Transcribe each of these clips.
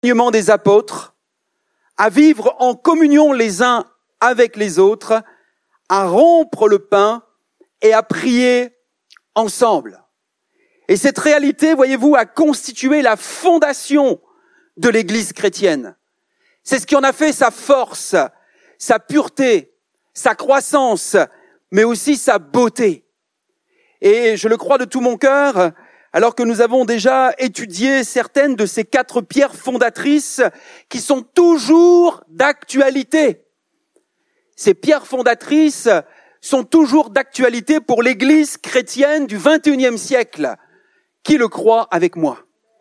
l'enseignement des apôtres, à vivre en communion les uns avec les autres, à rompre le pain et à prier ensemble. Et cette réalité, voyez-vous, a constitué la fondation de l'Église chrétienne. C'est ce qui en a fait sa force, sa pureté, sa croissance, mais aussi sa beauté. Et je le crois de tout mon cœur, alors que nous avons déjà étudié certaines de ces 4 pierres fondatrices qui sont toujours d'actualité. Ces pierres fondatrices sont toujours d'actualité pour l'Église chrétienne du XXIe siècle. Qui le croit avec moi?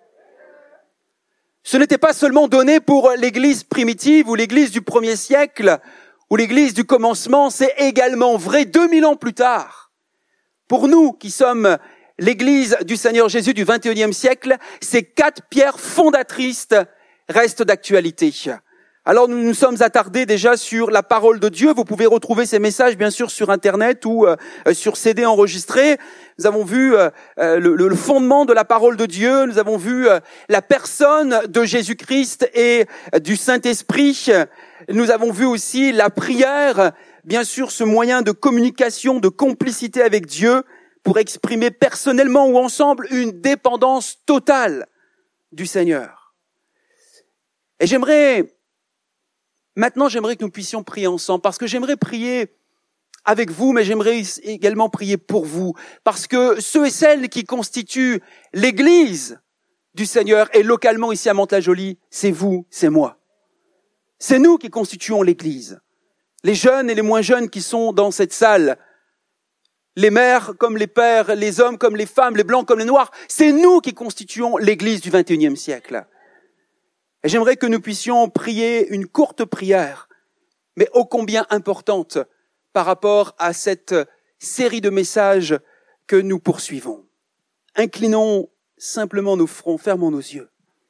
Ce n'était pas seulement donné pour l'Église primitive ou l'Église du 1er siècle ou l'Église du commencement, c'est également vrai 2000 ans plus tard. Pour nous qui sommes l'Église du Seigneur Jésus du XXIe siècle, ces 4 pierres fondatrices restent d'actualité. Alors nous nous sommes attardés déjà sur la parole de Dieu. Vous pouvez retrouver ces messages bien sûr sur Internet ou sur CD enregistré. Nous avons vu le fondement de la parole de Dieu. Nous avons vu la personne de Jésus-Christ et du Saint-Esprit. Nous avons vu aussi la prière, bien sûr ce moyen de communication, de complicité avec Dieu pour exprimer personnellement ou ensemble une dépendance totale du Seigneur. Et Maintenant, j'aimerais que nous puissions prier ensemble, parce que j'aimerais prier avec vous, mais j'aimerais également prier pour vous, parce que ceux et celles qui constituent l'Église du Seigneur, et localement ici à Mantes-la-Jolie, c'est vous, c'est moi. C'est nous qui constituons l'Église. Les jeunes et les moins jeunes qui sont dans cette salle, les mères comme les pères, les hommes comme les femmes, les blancs comme les noirs, c'est nous qui constituons l'Église du XXIe siècle. Et j'aimerais que nous puissions prier une courte prière, mais ô combien importante par rapport à cette série de messages que nous poursuivons. Inclinons simplement nos fronts, fermons nos yeux.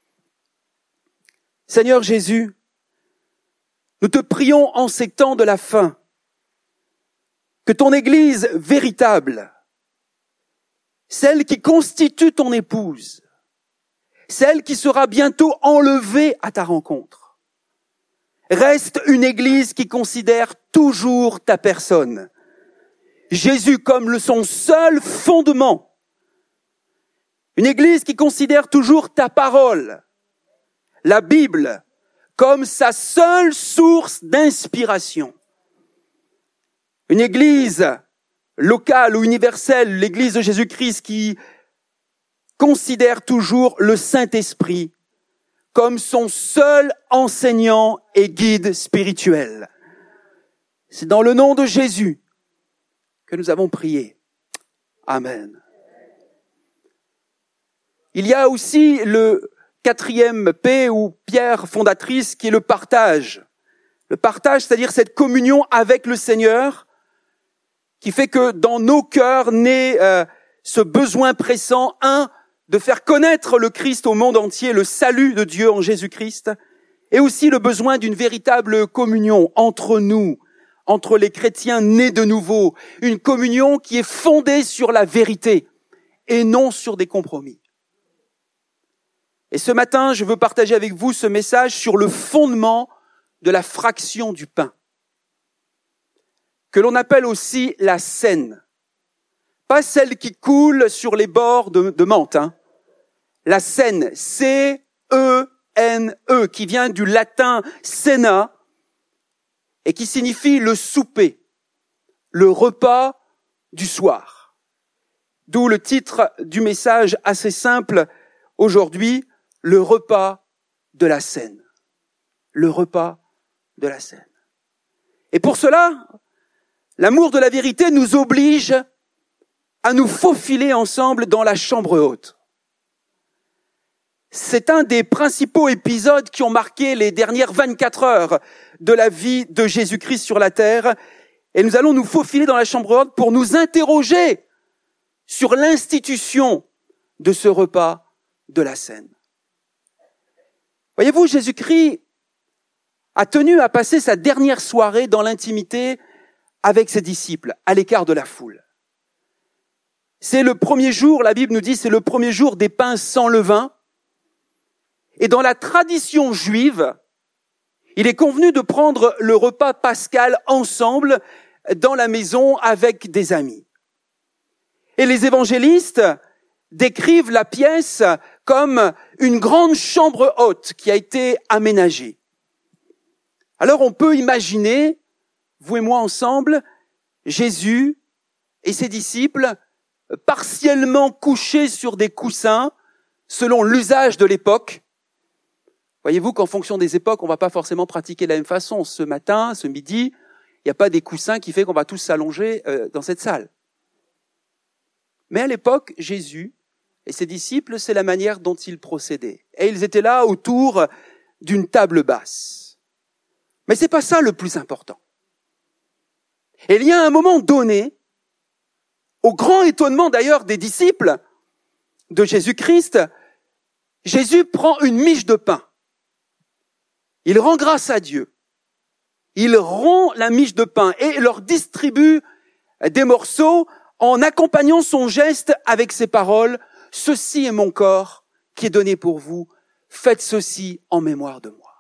Seigneur Jésus, nous te prions en ces temps de la fin, que ton Église véritable, celle qui constitue ton épouse, celle qui sera bientôt enlevée à ta rencontre, reste une Église qui considère toujours ta personne, Jésus comme son seul fondement, une Église qui considère toujours ta parole, la Bible, comme sa seule source d'inspiration. Une Église locale ou universelle, l'Église de Jésus-Christ qui considère toujours le Saint-Esprit comme son seul enseignant et guide spirituel. C'est dans le nom de Jésus que nous avons prié. Amen. Il y a aussi le 4e P ou pierre fondatrice qui est le partage. Le partage, c'est-à-dire cette communion avec le Seigneur qui fait que dans nos cœurs naît ce besoin pressant, de faire connaître le Christ au monde entier, le salut de Dieu en Jésus-Christ, et aussi le besoin d'une véritable communion entre nous, entre les chrétiens nés de nouveau, une communion qui est fondée sur la vérité et non sur des compromis. Et ce matin, je veux partager avec vous ce message sur le fondement de la fraction du pain, que l'on appelle aussi la Seine. Pas celle qui coule sur les bords de Mantes, La Seine, C-E-N-E, qui vient du latin cena et qui signifie le souper, le repas du soir. D'où le titre du message assez simple aujourd'hui, le repas de la Seine. Le repas de la Seine. Et pour cela, l'amour de la vérité nous oblige à nous faufiler ensemble dans la chambre haute. C'est un des principaux épisodes qui ont marqué les dernières 24 heures de la vie de Jésus-Christ sur la terre. Et nous allons nous faufiler dans la chambre haute pour nous interroger sur l'institution de ce repas de la Seine. Voyez-vous, Jésus-Christ a tenu à passer sa dernière soirée dans l'intimité avec ses disciples, à l'écart de la foule. C'est le premier jour, la Bible nous dit, c'est le premier jour des pains sans levain. Et dans la tradition juive, il est convenu de prendre le repas pascal ensemble dans la maison avec des amis. Et les évangélistes décrivent la pièce comme une grande chambre haute qui a été aménagée. Alors on peut imaginer, vous et moi ensemble, Jésus et ses disciples partiellement couchés sur des coussins selon l'usage de l'époque. Voyez-vous qu'en fonction des époques, on ne va pas forcément pratiquer de la même façon. Ce matin, ce midi, il n'y a pas des coussins qui fait qu'on va tous s'allonger dans cette salle. Mais à l'époque, Jésus et ses disciples, c'est la manière dont ils procédaient. Et ils étaient là autour d'une table basse. Mais c'est pas ça le plus important. Et il y a un moment donné, au grand étonnement d'ailleurs des disciples de Jésus-Christ, Jésus prend une miche de pain. Il rend grâce à Dieu. Il rompt la miche de pain et leur distribue des morceaux en accompagnant son geste avec ces paroles « Ceci est mon corps qui est donné pour vous, faites ceci en mémoire de moi. »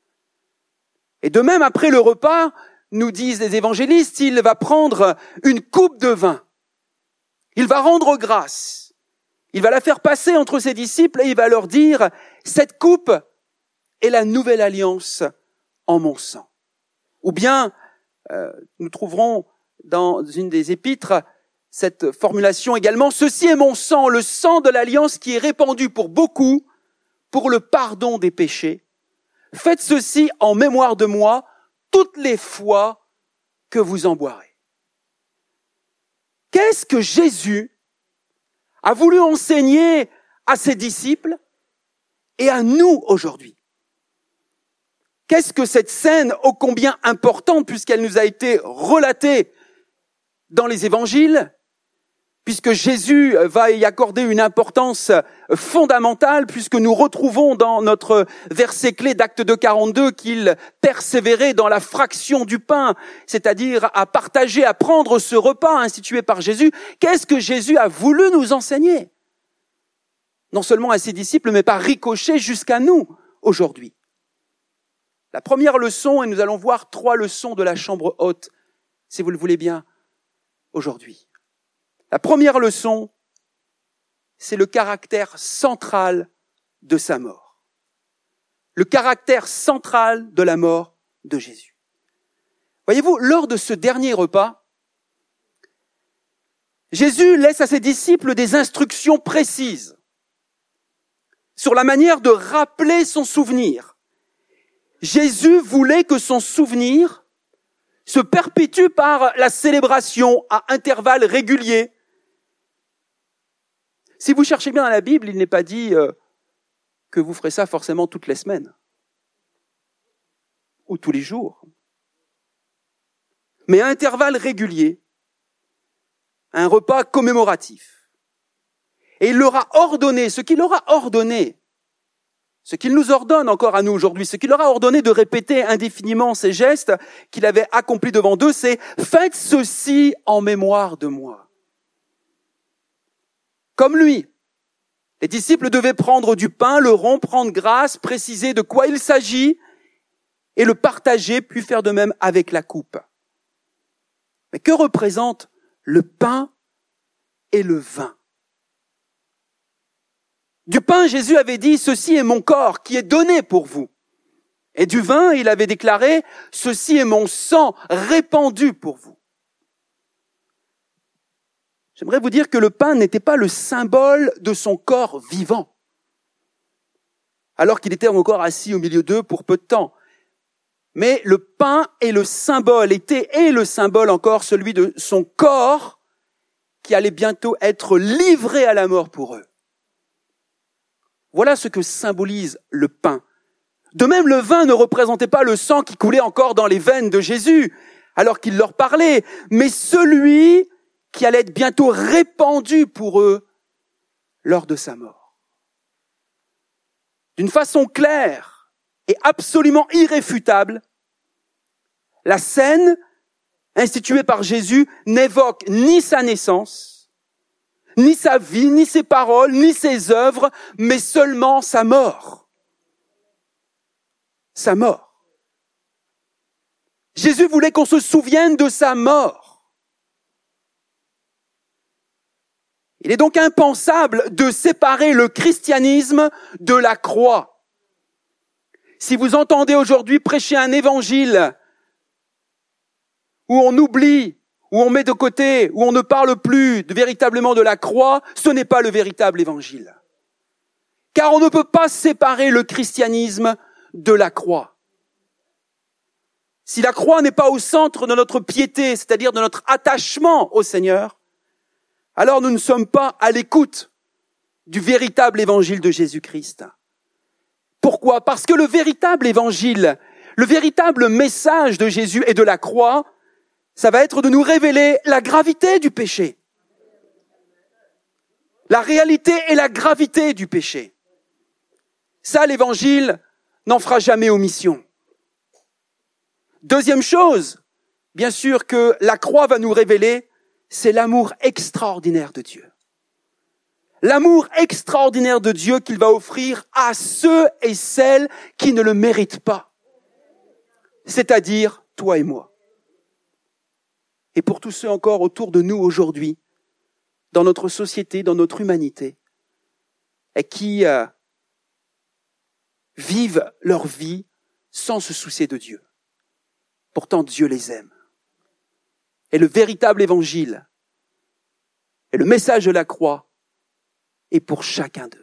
Et de même, après le repas, nous disent les évangélistes, il va prendre une coupe de vin. Il va rendre grâce. Il va la faire passer entre ses disciples et il va leur dire « Cette coupe est la nouvelle alliance en mon sang. » Ou bien, nous trouverons dans une des épîtres cette formulation également « Ceci est mon sang, le sang de l'alliance qui est répandu pour beaucoup, pour le pardon des péchés. Faites ceci en mémoire de moi toutes les fois que vous en boirez. » Qu'est-ce que Jésus a voulu enseigner à ses disciples et à nous aujourd'hui? Qu'est-ce que cette scène ô combien importante, puisqu'elle nous a été relatée dans les évangiles, puisque Jésus va y accorder une importance fondamentale, puisque nous retrouvons dans notre verset clé d'Actes 2:42 qu'il persévérait dans la fraction du pain, c'est-à-dire à partager, à prendre ce repas institué par Jésus. Qu'est-ce que Jésus a voulu nous enseigner? Non seulement à ses disciples, mais par ricochet jusqu'à nous aujourd'hui. La première leçon, et nous allons voir 3 leçons de la chambre haute, si vous le voulez bien, aujourd'hui. La première leçon, c'est le caractère central de sa mort. Le caractère central de la mort de Jésus. Voyez-vous, lors de ce dernier repas, Jésus laisse à ses disciples des instructions précises sur la manière de rappeler son souvenir. Jésus voulait que son souvenir se perpétue par la célébration à intervalles réguliers. Si vous cherchez bien dans la Bible, il n'est pas dit que vous ferez ça forcément toutes les semaines ou tous les jours. Mais à intervalles réguliers, un repas commémoratif. Et il leur a ordonné, ce qu'il leur a ordonné, ce qu'il nous ordonne encore à nous aujourd'hui, ce qu'il leur a ordonné de répéter indéfiniment ces gestes qu'il avait accomplis devant eux, c'est « Faites ceci en mémoire de moi ». Comme lui, les disciples devaient prendre du pain, le rompre, prendre grâce, préciser de quoi il s'agit et le partager, puis faire de même avec la coupe. Mais que représentent le pain et le vin? Du pain, Jésus avait dit « Ceci est mon corps qui est donné pour vous ». Et du vin, il avait déclaré « Ceci est mon sang répandu pour vous ». J'aimerais vous dire que le pain n'était pas le symbole de son corps vivant, alors qu'il était encore assis au milieu d'eux pour peu de temps. Mais le pain est le symbole, est le symbole encore, celui de son corps qui allait bientôt être livré à la mort pour eux. Voilà ce que symbolise le pain. De même, le vin ne représentait pas le sang qui coulait encore dans les veines de Jésus, alors qu'il leur parlait, mais celui qui allait être bientôt répandu pour eux lors de sa mort. D'une façon claire et absolument irréfutable, la scène instituée par Jésus n'évoque ni sa naissance, ni sa vie, ni ses paroles, ni ses œuvres, mais seulement sa mort. sa mort. Jésus voulait qu'on se souvienne de sa mort. Il est donc impensable de séparer le christianisme de la croix. Si vous entendez aujourd'hui prêcher un évangile où on oublie, où on met de côté, où on ne parle plus véritablement de la croix, ce n'est pas le véritable évangile. Car on ne peut pas séparer le christianisme de la croix. Si la croix n'est pas au centre de notre piété, c'est-à-dire de notre attachement au Seigneur, alors nous ne sommes pas à l'écoute du véritable évangile de Jésus-Christ. Pourquoi ? Parce que le véritable évangile, le véritable message de Jésus et de la croix, ça va être de nous révéler la gravité du péché. La réalité et la gravité du péché. Ça, l'évangile n'en fera jamais omission. Deuxième chose, bien sûr que la croix va nous révéler, c'est l'amour extraordinaire de Dieu. L'amour extraordinaire de Dieu qu'il va offrir à ceux et celles qui ne le méritent pas. C'est-à-dire toi et moi. Et pour tous ceux encore autour de nous aujourd'hui, dans notre société, dans notre humanité, et qui vivent leur vie sans se soucier de Dieu. Pourtant, Dieu les aime. Et le véritable évangile et le message de la croix est pour chacun d'eux.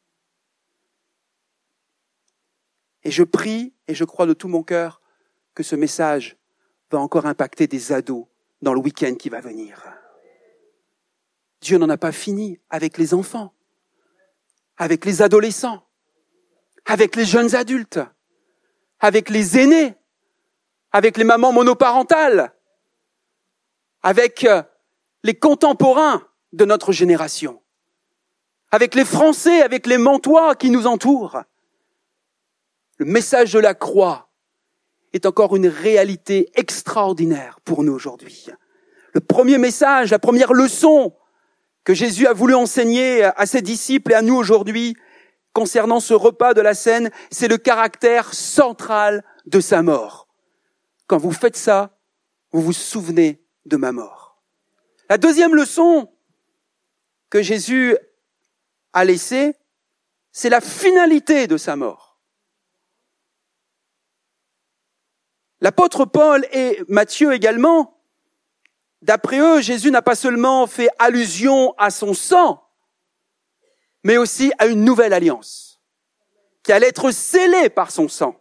Et je prie et je crois de tout mon cœur que ce message va encore impacter des ados dans le week-end qui va venir. Dieu n'en a pas fini avec les enfants, avec les adolescents, avec les jeunes adultes, avec les aînés, avec les mamans monoparentales, avec les contemporains de notre génération, avec les Français, avec les Mantois qui nous entourent. Le message de la croix est encore une réalité extraordinaire pour nous aujourd'hui. Le premier message, la première leçon que Jésus a voulu enseigner à ses disciples et à nous aujourd'hui concernant ce repas de la Cène, c'est le caractère central de sa mort. Quand vous faites ça, vous vous souvenez de ma mort. La deuxième leçon que Jésus a laissée, c'est la finalité de sa mort. L'apôtre Paul et Matthieu également, d'après eux, Jésus n'a pas seulement fait allusion à son sang, mais aussi à une nouvelle alliance, qui allait être scellée par son sang.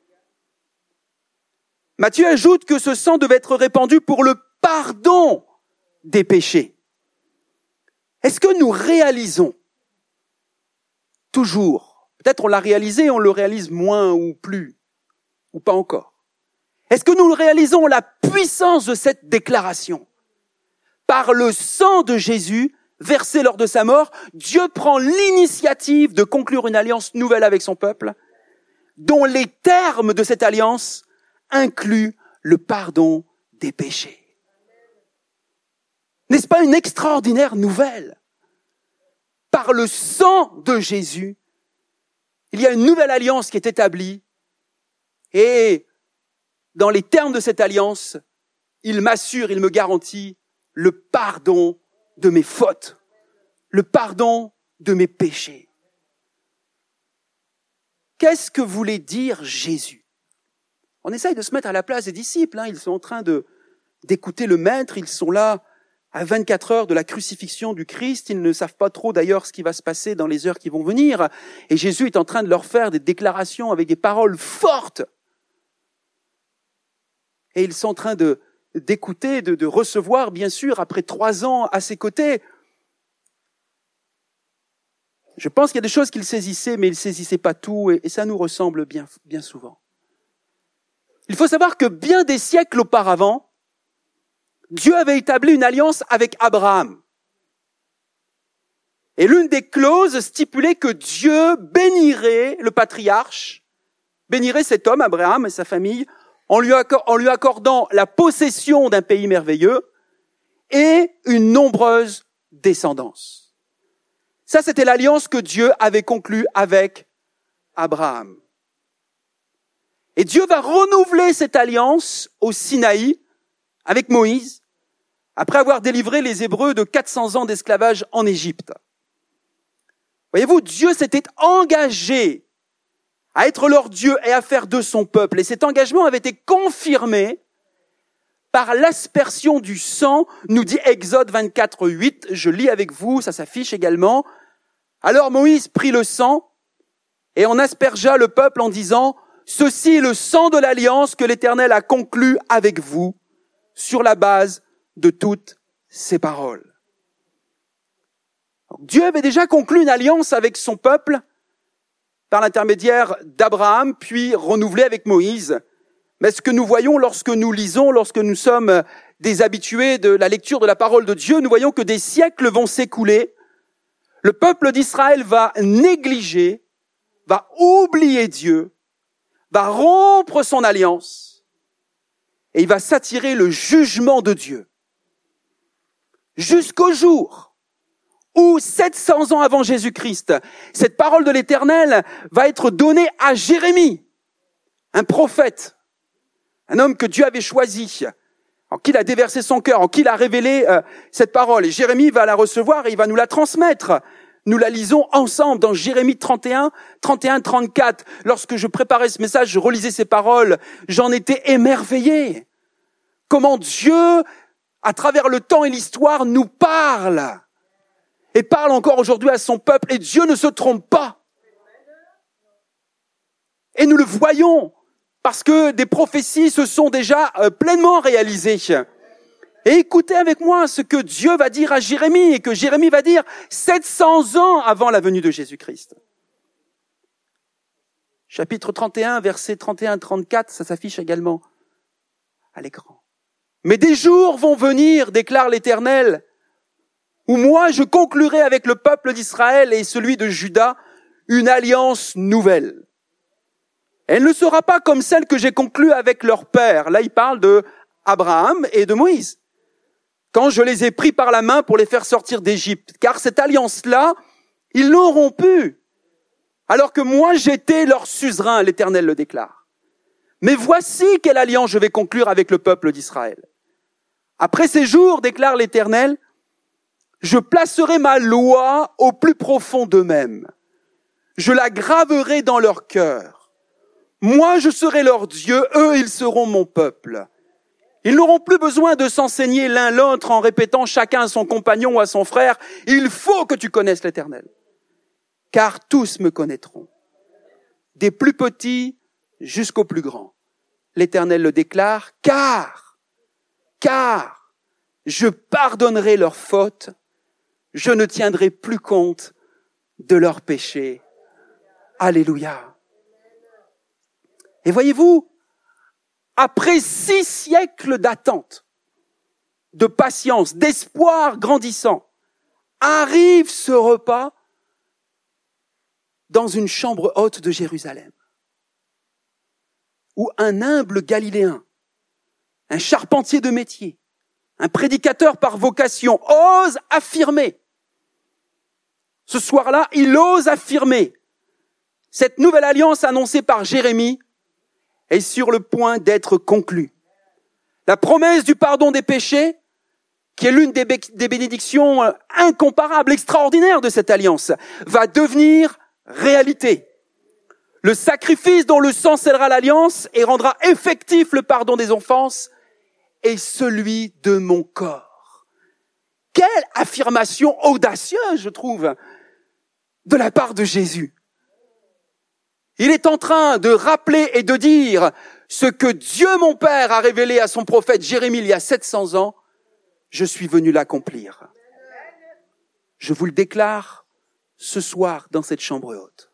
Matthieu ajoute que ce sang devait être répandu pour le pardon des péchés. Est-ce que nous réalisons toujours, peut-être on l'a réalisé, on le réalise moins ou plus, ou pas encore. Est-ce que nous réalisons la puissance de cette déclaration ? Par le sang de Jésus, versé lors de sa mort, Dieu prend l'initiative de conclure une alliance nouvelle avec son peuple, dont les termes de cette alliance incluent le pardon des péchés. N'est-ce pas une extraordinaire nouvelle ? Par le sang de Jésus, il y a une nouvelle alliance qui est établie et dans les termes de cette alliance, il m'assure, il me garantit le pardon de mes fautes, le pardon de mes péchés. Qu'est-ce que voulait dire Jésus ? On essaye de se mettre à la place des disciples, ils sont en train d'écouter le maître, ils sont là à 24 heures de la crucifixion du Christ, ils ne savent pas trop d'ailleurs ce qui va se passer dans les heures qui vont venir, et Jésus est en train de leur faire des déclarations avec des paroles fortes. Et ils sont en train d'écouter, de recevoir, bien sûr, après 3 ans à ses côtés. Je pense qu'il y a des choses qu'ils saisissaient, mais ils ne saisissaient pas tout, et ça nous ressemble bien souvent. Il faut savoir que bien des siècles auparavant, Dieu avait établi une alliance avec Abraham. Et l'une des clauses stipulait que Dieu bénirait le patriarche, bénirait cet homme, Abraham et sa famille, en lui accordant la possession d'un pays merveilleux et une nombreuse descendance. Ça, c'était l'alliance que Dieu avait conclue avec Abraham. Et Dieu va renouveler cette alliance au Sinaï avec Moïse, après avoir délivré les Hébreux de 400 ans d'esclavage en Égypte. Voyez-vous, Dieu s'était engagé à être leur Dieu et à faire de son peuple. Et cet engagement avait été confirmé par l'aspersion du sang, nous dit Exode 24, 8. Je lis avec vous, ça s'affiche également. Alors Moïse prit le sang et en aspergea le peuple en disant « Ceci est le sang de l'alliance que l'Éternel a conclu avec vous sur la base de toutes ces paroles. » Dieu avait déjà conclu une alliance avec son peuple par l'intermédiaire d'Abraham, puis renouvelée avec Moïse. Mais ce que nous voyons lorsque nous lisons, lorsque nous sommes des habitués de la lecture de la parole de Dieu, nous voyons que des siècles vont s'écouler. Le peuple d'Israël va négliger, va oublier Dieu, va rompre son alliance et il va s'attirer le jugement de Dieu. Jusqu'au jour où 700 ans avant Jésus-Christ, cette parole de l'Éternel va être donnée à Jérémie, un prophète, un homme que Dieu avait choisi, en qui il a déversé son cœur, en qui il a révélé cette parole. Et Jérémie va la recevoir et il va nous la transmettre. Nous la lisons ensemble dans Jérémie 31, 34. Lorsque je préparais ce message, je relisais ces paroles, j'en étais émerveillé. Comment Dieu, à travers le temps et l'histoire, nous parle. Et parle encore aujourd'hui à son peuple. Et Dieu ne se trompe pas. Et nous le voyons, parce que des prophéties se sont déjà pleinement réalisées. Et écoutez avec moi ce que Dieu va dire à Jérémie, et que Jérémie va dire 700 ans avant la venue de Jésus-Christ. Chapitre 31, versets 31-34, ça s'affiche également à l'écran. « Mais des jours vont venir, déclare l'Éternel, où moi je conclurai avec le peuple d'Israël et celui de Juda une alliance nouvelle. Elle ne sera pas comme celle que j'ai conclue avec leur père. » Là, il parle de Abraham et de Moïse. « Quand je les ai pris par la main pour les faire sortir d'Égypte. Car cette alliance-là, ils l'ont rompue. Alors que moi, j'étais leur suzerain, l'Éternel le déclare. Mais voici quelle alliance je vais conclure avec le peuple d'Israël. Après ces jours, déclare l'Éternel, je placerai ma loi au plus profond d'eux-mêmes. Je la graverai dans leur cœur. Moi, je serai leur Dieu, eux, ils seront mon peuple. Ils n'auront plus besoin de s'enseigner l'un l'autre en répétant chacun à son compagnon ou à son frère, il faut que tu connaisses l'Éternel. Car tous me connaîtront, des plus petits jusqu'aux plus grands. L'Éternel le déclare, car je pardonnerai leurs fautes, je ne tiendrai plus compte de leurs péchés. Alléluia. Et voyez-vous, après 6 siècles d'attente, de patience, d'espoir grandissant, arrive ce repas dans une chambre haute de Jérusalem, où un humble Galiléen, un charpentier de métier, un prédicateur par vocation, ose affirmer. Ce soir-là, il ose affirmer cette nouvelle alliance annoncée par Jérémie est sur le point d'être conclue. La promesse du pardon des péchés, qui est l'une des bénédictions incomparables, extraordinaires de cette alliance, va devenir réalité. Le sacrifice dont le sang scellera l'alliance et rendra effectif le pardon des offenses est celui de mon corps. Quelle affirmation audacieuse, je trouve, de la part de Jésus. Il est en train de rappeler et de dire ce que Dieu mon Père a révélé à son prophète Jérémie il y a 700 ans, je suis venu l'accomplir. Je vous le déclare ce soir dans cette chambre haute.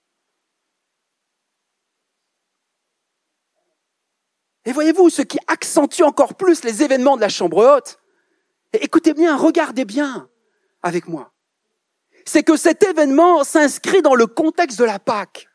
Et voyez-vous, ce qui accentue encore plus les événements de la chambre haute, et écoutez bien, regardez bien avec moi, c'est que cet événement s'inscrit dans le contexte de la Pâque.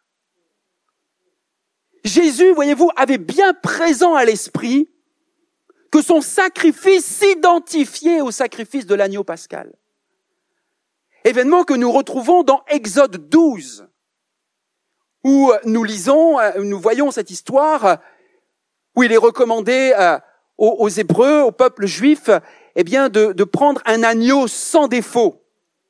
Jésus, voyez-vous, avait bien présent à l'esprit que son sacrifice s'identifiait au sacrifice de l'agneau pascal. Événement que nous retrouvons dans Exode 12, où nous voyons cette histoire où il est recommandé aux Hébreux, au peuple juif, de prendre un agneau sans défaut.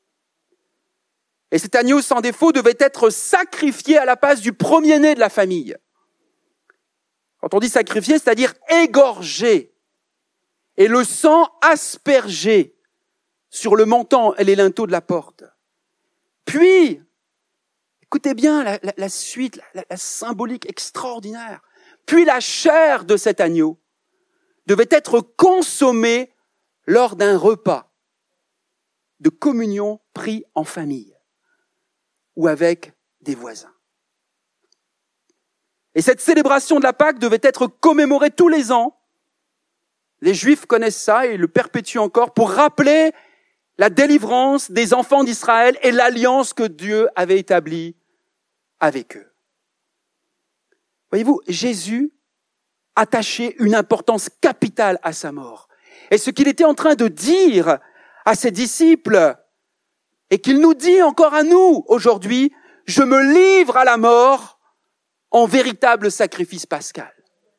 Et cet agneau sans défaut devait être sacrifié à la place du premier-né de la famille. Quand on dit sacrifié, c'est-à-dire égorgé. Et le sang aspergé sur le manteau et les linteaux de la porte. Puis, écoutez bien la suite, la symbolique extraordinaire. Puis la chair de cet agneau devait être consommée lors d'un repas de communion pris en famille ou avec des voisins. Et cette célébration de la Pâque devait être commémorée tous les ans. Les Juifs connaissent ça et le perpétuent encore pour rappeler la délivrance des enfants d'Israël et l'alliance que Dieu avait établie avec eux. Voyez-vous, Jésus attachait une importance capitale à sa mort. Et ce qu'il était en train de dire à ses disciples, et qu'il nous dit encore à nous aujourd'hui, je me livre à la mort en véritable sacrifice pascal.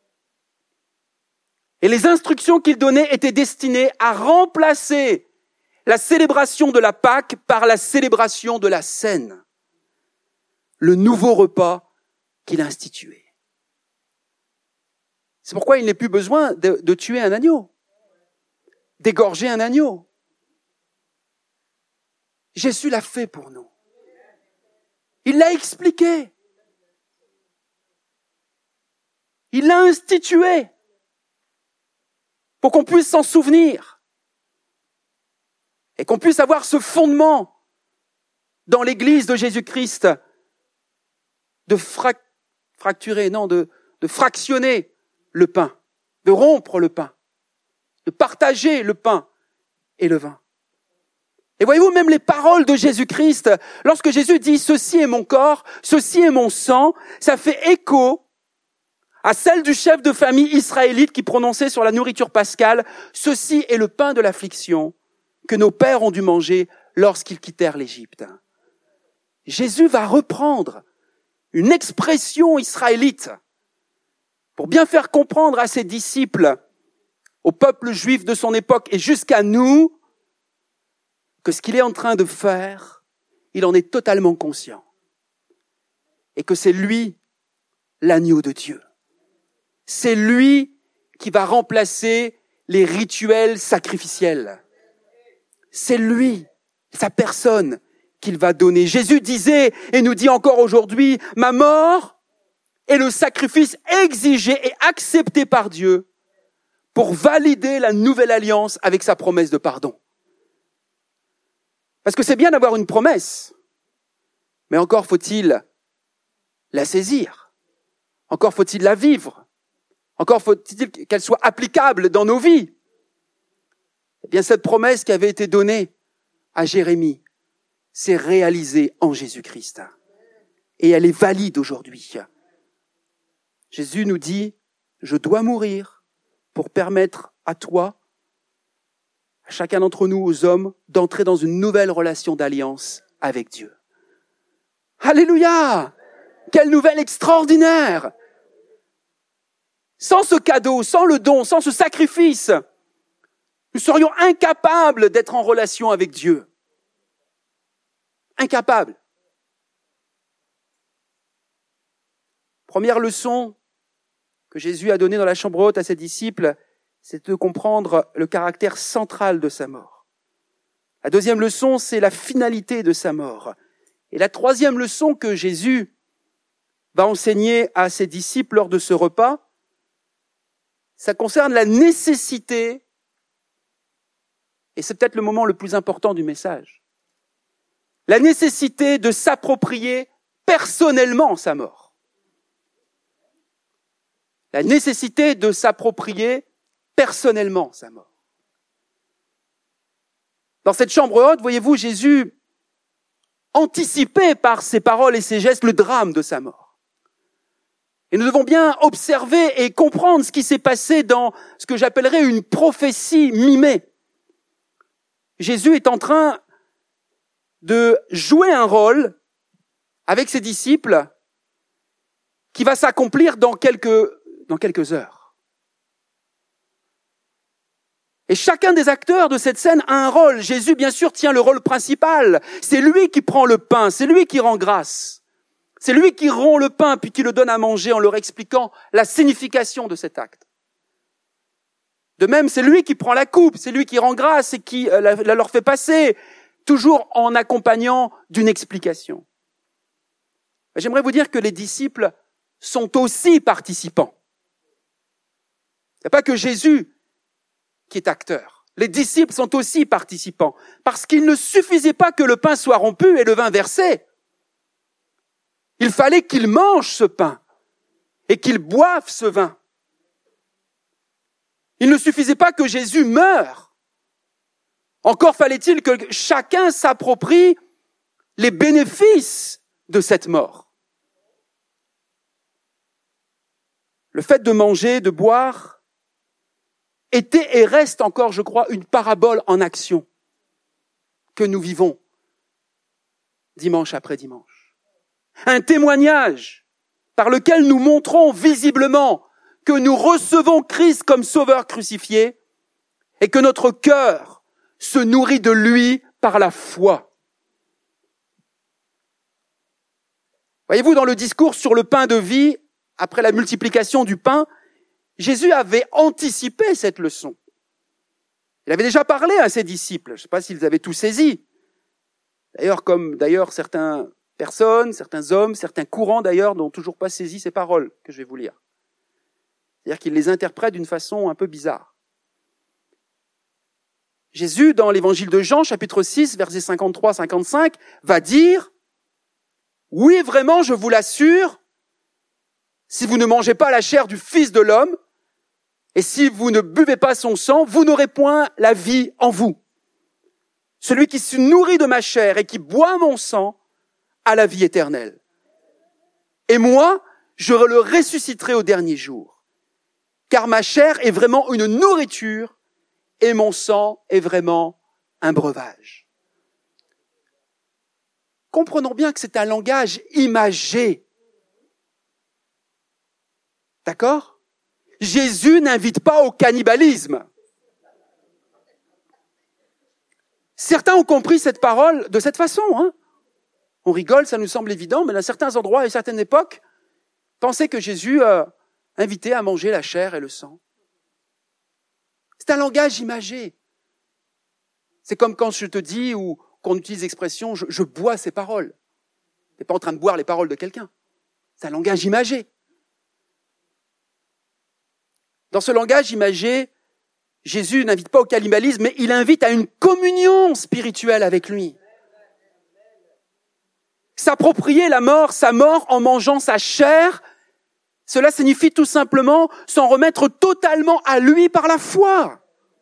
Et les instructions qu'il donnait étaient destinées à remplacer la célébration de la Pâque par la célébration de la Cène, le nouveau repas qu'il instituait. C'est pourquoi il n'est plus besoin de tuer un agneau, d'égorger un agneau. Jésus l'a fait pour nous. Il l'a expliqué. Il l'a institué pour qu'on puisse s'en souvenir et qu'on puisse avoir ce fondement dans l'Église de Jésus-Christ de fractionner le pain, de rompre le pain, de partager le pain et le vin. Et voyez-vous, même les paroles de Jésus-Christ, lorsque Jésus dit « Ceci est mon corps, ceci est mon sang », ça fait écho à celle du chef de famille israélite qui prononçait sur la nourriture pascale « Ceci est le pain de l'affliction que nos pères ont dû manger lorsqu'ils quittèrent l'Égypte ». Jésus va reprendre une expression israélite pour bien faire comprendre à ses disciples, au peuple juif de son époque et jusqu'à nous, que ce qu'il est en train de faire, il en est totalement conscient. Et que c'est lui, l'agneau de Dieu. C'est lui qui va remplacer les rituels sacrificiels. C'est lui, sa personne, qu'il va donner. Jésus disait, et nous dit encore aujourd'hui, « Ma mort est le sacrifice exigé et accepté par Dieu pour valider la nouvelle alliance avec sa promesse de pardon. » Parce que c'est bien d'avoir une promesse, mais encore faut-il la saisir, encore faut-il la vivre, encore faut-il qu'elle soit applicable dans nos vies. Eh bien, cette promesse qui avait été donnée à Jérémie s'est réalisée en Jésus-Christ. Et elle est valide aujourd'hui. Jésus nous dit, je dois mourir pour permettre à toi, à chacun d'entre nous, aux hommes, d'entrer dans une nouvelle relation d'alliance avec Dieu. Alléluia! Quelle nouvelle extraordinaire! Sans ce cadeau, sans le don, sans ce sacrifice, nous serions incapables d'être en relation avec Dieu. Incapables. Première leçon que Jésus a donnée dans la chambre haute à ses disciples, c'est de comprendre le caractère central de sa mort. La deuxième leçon, c'est la finalité de sa mort. Et la troisième leçon que Jésus va enseigner à ses disciples lors de ce repas, ça concerne la nécessité, et c'est peut-être le moment le plus important du message, la nécessité de s'approprier personnellement sa mort. La nécessité de s'approprier personnellement sa mort. Dans cette chambre haute, voyez-vous, Jésus anticipait par ses paroles et ses gestes le drame de sa mort. Et nous devons bien observer et comprendre ce qui s'est passé dans ce que j'appellerais une prophétie mimée. Jésus est en train de jouer un rôle avec ses disciples qui va s'accomplir dans quelques heures. Et chacun des acteurs de cette scène a un rôle. Jésus, bien sûr, tient le rôle principal. C'est lui qui prend le pain, c'est lui qui rend grâce. C'est lui qui rompt le pain puis qui le donne à manger en leur expliquant la signification de cet acte. De même, c'est lui qui prend la coupe, c'est lui qui rend grâce et qui la leur fait passer, toujours en accompagnant d'une explication. J'aimerais vous dire que les disciples sont aussi participants. Il n'y a pas que Jésus qui est acteur. Les disciples sont aussi participants, parce qu'il ne suffisait pas que le pain soit rompu et le vin versé. Il fallait qu'ils mangent ce pain et qu'ils boivent ce vin. Il ne suffisait pas que Jésus meure. Encore fallait-il que chacun s'approprie les bénéfices de cette mort. Le fait de manger, de boire, était et reste encore, je crois, une parabole en action que nous vivons dimanche après dimanche. Un témoignage par lequel nous montrons visiblement que nous recevons Christ comme sauveur crucifié et que notre cœur se nourrit de lui par la foi. Voyez-vous, dans le discours sur le pain de vie, après la multiplication du pain, Jésus avait anticipé cette leçon. Il avait déjà parlé à ses disciples. Je ne sais pas s'ils avaient tout saisi. Comme certaines personnes, certains hommes, certains courants d'ailleurs n'ont toujours pas saisi ces paroles que je vais vous lire. C'est-à-dire qu'ils les interprètent d'une façon un peu bizarre. Jésus, dans l'évangile de Jean, chapitre 6, versets 53-55, va dire « Oui, vraiment, je vous l'assure, si vous ne mangez pas la chair du Fils de l'homme, et si vous ne buvez pas son sang, vous n'aurez point la vie en vous. Celui qui se nourrit de ma chair et qui boit mon sang a la vie éternelle. Et moi, je le ressusciterai au dernier jour. Car ma chair est vraiment une nourriture et mon sang est vraiment un breuvage. » Comprenons bien que c'est un langage imagé. D'accord ? Jésus n'invite pas au cannibalisme. Certains ont compris cette parole de cette façon. On rigole, ça nous semble évident, mais dans certains endroits et certaines époques, pensaient que Jésus invitait à manger la chair et le sang. C'est un langage imagé. C'est comme quand je te dis ou qu'on utilise l'expression « je bois ces paroles ». Tu n'es pas en train de boire les paroles de quelqu'un. C'est un langage imagé. Dans ce langage imagé, Jésus n'invite pas au cannibalisme, mais il invite à une communion spirituelle avec lui. S'approprier sa mort en mangeant sa chair, cela signifie tout simplement s'en remettre totalement à lui par la foi.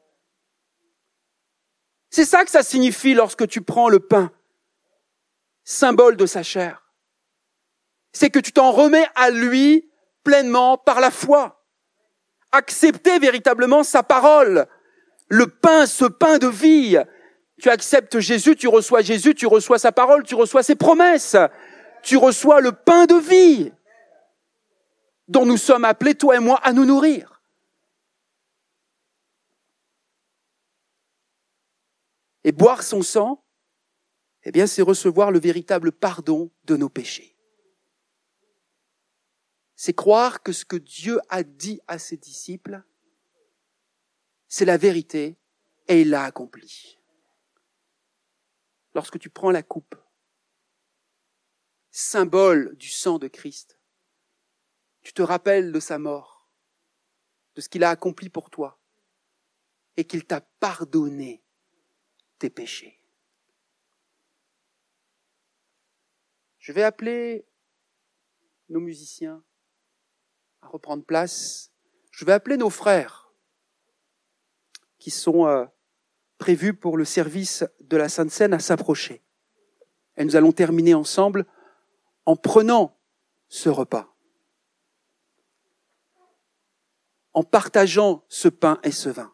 C'est ça que ça signifie lorsque tu prends le pain, symbole de sa chair. C'est que tu t'en remets à lui pleinement par la foi. Accepter véritablement sa parole. Le pain, ce pain de vie. Tu acceptes Jésus, tu reçois sa parole, tu reçois ses promesses. Tu reçois le pain de vie dont nous sommes appelés, toi et moi, à nous nourrir. Et boire son sang, c'est recevoir le véritable pardon de nos péchés. C'est croire que ce que Dieu a dit à ses disciples, c'est la vérité et il l'a accompli. Lorsque tu prends la coupe, symbole du sang de Christ, tu te rappelles de sa mort, de ce qu'il a accompli pour toi et qu'il t'a pardonné tes péchés. Je vais appeler nos musiciens à reprendre place. Je vais appeler nos frères qui sont prévus pour le service de la Sainte Seine à s'approcher. Et nous allons terminer ensemble en prenant ce repas, en partageant ce pain et ce vin.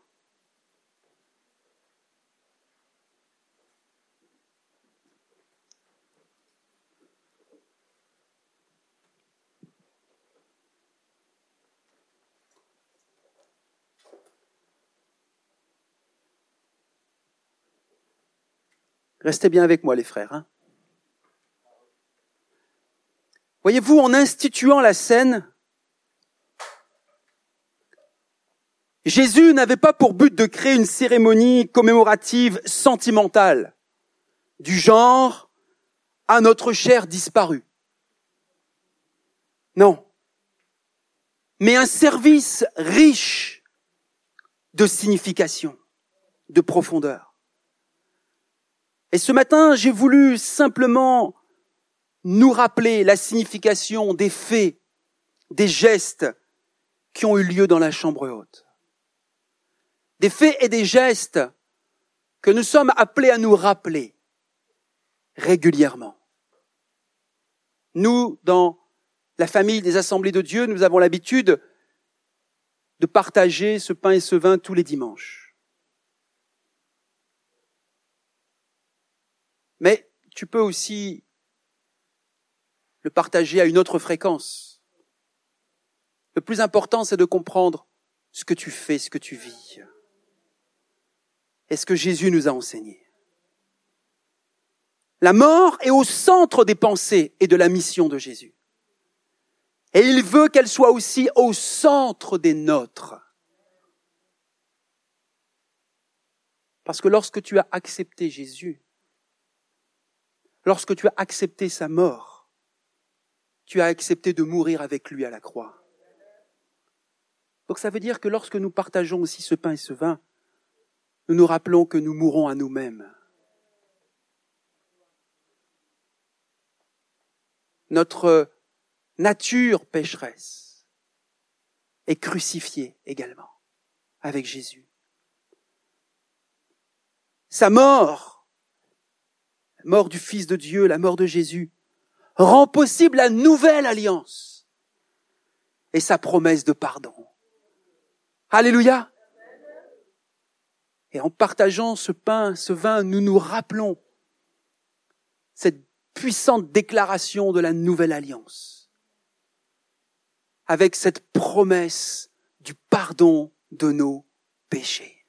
Restez bien avec moi les frères. Hein. Voyez-vous, en instituant la scène, Jésus n'avait pas pour but de créer une cérémonie commémorative sentimentale, du genre « à notre cher disparu ». Non, mais un service riche de signification, de profondeur. Et ce matin, j'ai voulu simplement nous rappeler la signification des faits, des gestes qui ont eu lieu dans la chambre haute. Des faits et des gestes que nous sommes appelés à nous rappeler régulièrement. Nous, dans la famille des Assemblées de Dieu, nous avons l'habitude de partager ce pain et ce vin tous les dimanches. Mais tu peux aussi le partager à une autre fréquence. Le plus important, c'est de comprendre ce que tu fais, ce que tu vis. Et ce que Jésus nous a enseigné. La mort est au centre des pensées et de la mission de Jésus. Et il veut qu'elle soit aussi au centre des nôtres. Parce que lorsque tu as accepté Jésus, lorsque tu as accepté sa mort, tu as accepté de mourir avec lui à la croix. Donc ça veut dire que lorsque nous partageons aussi ce pain et ce vin, nous nous rappelons que nous mourrons à nous-mêmes. Notre nature pécheresse est crucifiée également avec Jésus. Sa mort, la mort du Fils de Dieu, la mort de Jésus, rend possible la nouvelle alliance et sa promesse de pardon. Alléluia! Et en partageant ce pain, ce vin, nous nous rappelons cette puissante déclaration de la nouvelle alliance, avec cette promesse du pardon de nos péchés.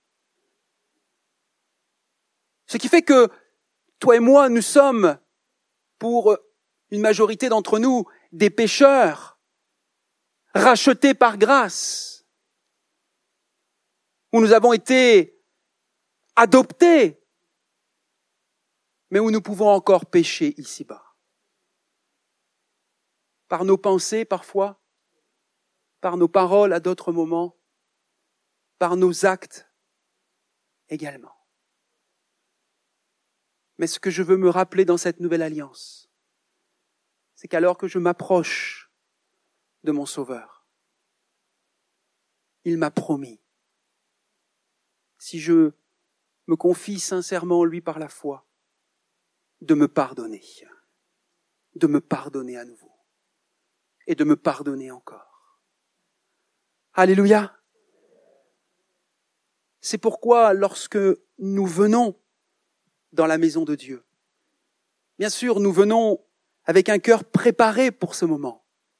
Ce qui fait que toi et moi, nous sommes, pour une majorité d'entre nous, des pécheurs, rachetés par grâce, où nous avons été adoptés, mais où nous pouvons encore pécher ici-bas. Par nos pensées parfois, par nos paroles à d'autres moments, par nos actes également. Mais ce que je veux me rappeler dans cette nouvelle alliance, c'est qu'alors que je m'approche de mon Sauveur, il m'a promis, si je me confie sincèrement en lui par la foi, de me pardonner à nouveau, et de me pardonner encore. Alléluia! C'est pourquoi lorsque nous venons dans la maison de Dieu, bien sûr, nous venons avec un cœur préparé pour ce moment,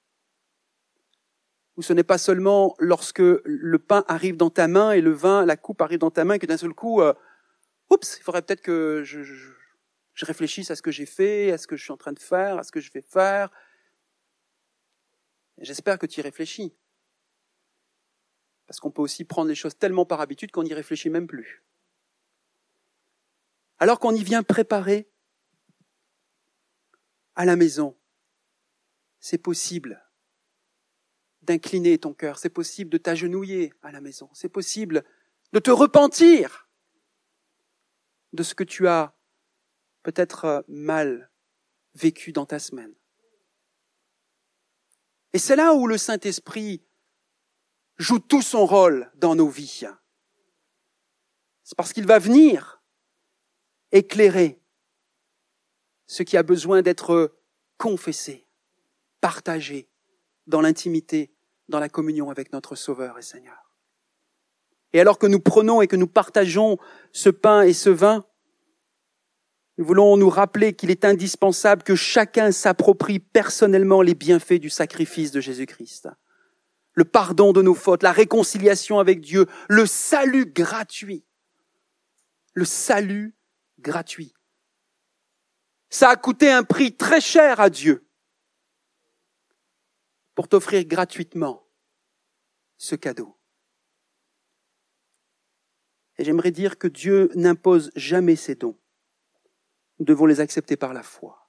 où ce n'est pas seulement lorsque le pain arrive dans ta main et le vin, la coupe arrive dans ta main, que d'un seul coup, il faudrait peut-être que je réfléchisse à ce que j'ai fait, à ce que je suis en train de faire, à ce que je vais faire. Et j'espère que tu y réfléchis. Parce qu'on peut aussi prendre les choses tellement par habitude qu'on n'y réfléchit même plus. Alors qu'on y vient préparer à la maison, c'est possible d'incliner ton cœur, c'est possible de t'agenouiller à la maison, c'est possible de te repentir de ce que tu as peut-être mal vécu dans ta semaine. Et c'est là où le Saint-Esprit joue tout son rôle dans nos vies. C'est parce qu'il va venir éclairer ce qui a besoin d'être confessé, partagé dans l'intimité, dans la communion avec notre Sauveur et Seigneur. Et alors que nous prenons et que nous partageons ce pain et ce vin, nous voulons nous rappeler qu'il est indispensable que chacun s'approprie personnellement les bienfaits du sacrifice de Jésus-Christ. Le pardon de nos fautes, la réconciliation avec Dieu, le salut gratuit. Le salut gratuit. Ça a coûté un prix très cher à Dieu pour t'offrir gratuitement ce cadeau. Et j'aimerais dire que Dieu n'impose jamais ses dons. Nous devons les accepter par la foi.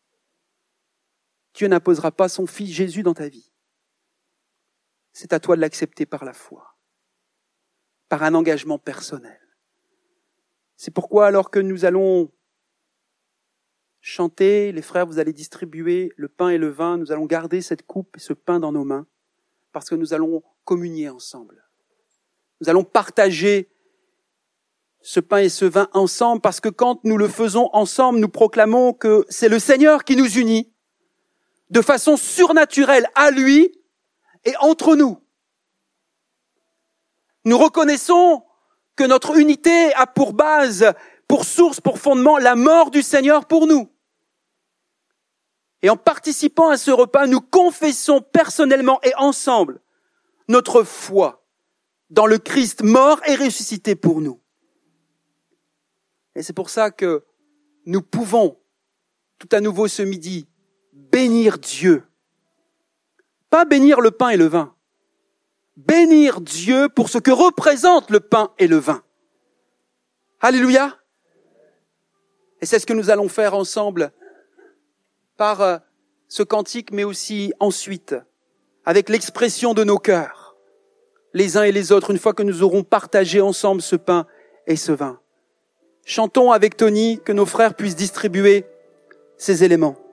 Dieu n'imposera pas son Fils Jésus dans ta vie. C'est à toi de l'accepter par la foi, par un engagement personnel. C'est pourquoi, alors que nous allons chanter, les frères, vous allez distribuer le pain et le vin, nous allons garder cette coupe et ce pain dans nos mains, parce que nous allons communier ensemble. Nous allons partager ce pain et ce vin ensemble, parce que quand nous le faisons ensemble, nous proclamons que c'est le Seigneur qui nous unit de façon surnaturelle à lui et entre nous. Nous reconnaissons que notre unité a pour base, pour source, pour fondement, la mort du Seigneur pour nous. Et en participant à ce repas, nous confessons personnellement et ensemble notre foi dans le Christ mort et ressuscité pour nous. Et c'est pour ça que nous pouvons, tout à nouveau ce midi, bénir Dieu. Pas bénir le pain et le vin. Bénir Dieu pour ce que représente le pain et le vin. Alléluia. Et c'est ce que nous allons faire ensemble par ce cantique, mais aussi ensuite avec l'expression de nos cœurs, les uns et les autres, une fois que nous aurons partagé ensemble ce pain et ce vin. Chantons avec Tony, que nos frères puissent distribuer ces éléments.